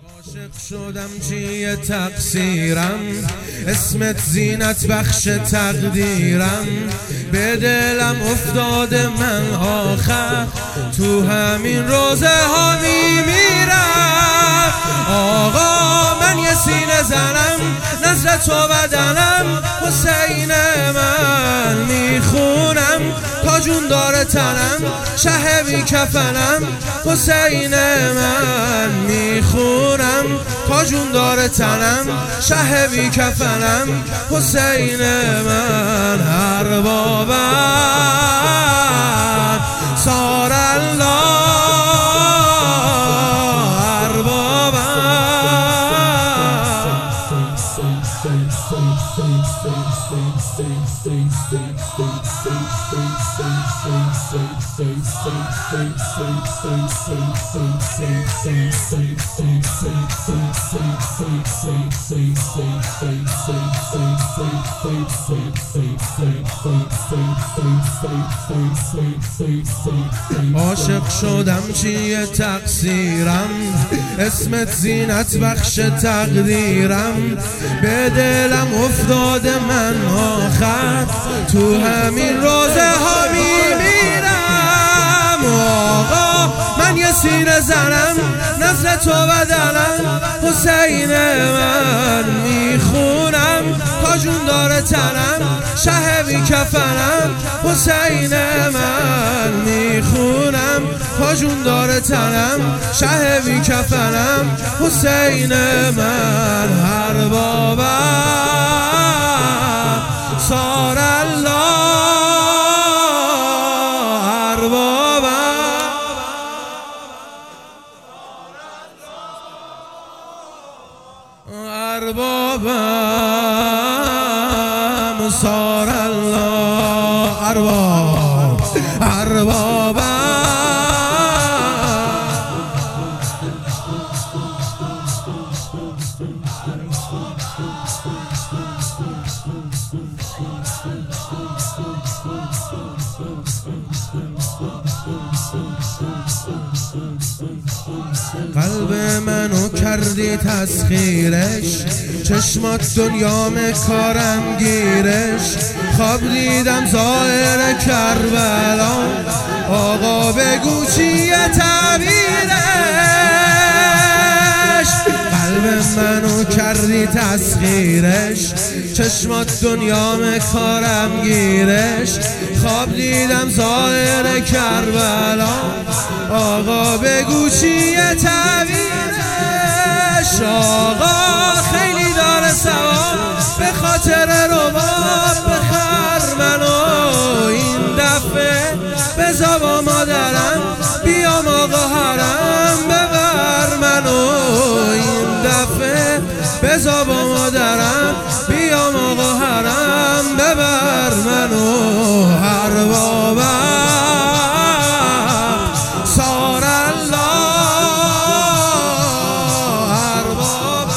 عاشق شدم چیه تقصیرم، اسمت زینت بخش تقدیرم، به دلم افتاده من آخر تو همین روزه ها میمیرم. آقا من یه سینه زنم، نظر تو بدنم، حسین من میخونم تا جون داره تنم، شه بی کفنم، حسین من میخونم تا جون داره تنم، شه بی کفنم، حسین من. هر بابم سار الله، هر بابم عاشق شدم چیه تقصیرم، اسمت زینت بخش تقدیرم، به دلم افتاده من آخر تو همین روزه ها میمیرم. آقا من یه سینه زنم، نظر تو بدنم، حسین من میخونم تا جون داره تنم، شه بی کفنم، حسین من میخونم تا جون داره تنم، شه بی کفنم، حسین من. هر بابم سار الله، هر بابم هر بابم سار الله، هر بابم هر بابم. قلب منو کردی تسخیرش، چشمات دنیام کارم گیرش، خواب دیدم ظاهر کربلا، آقا بگو چیه تعبیرش. قلب منو کردی تسخیرش، چشمات دنیام کارم گیرش، خواب دیدم ظاهر کربلا، آقا بگو چیه تعبیرش. آقا خیلی داره ثواب به خاطر رباب، بخر منو این دفعه بزا با مادرم، بیام آقا حرم، ببر منو این دفعه بزا با مادرم، بیام آقا حرم، ببر منو. هر بابم سار الله، هر بابم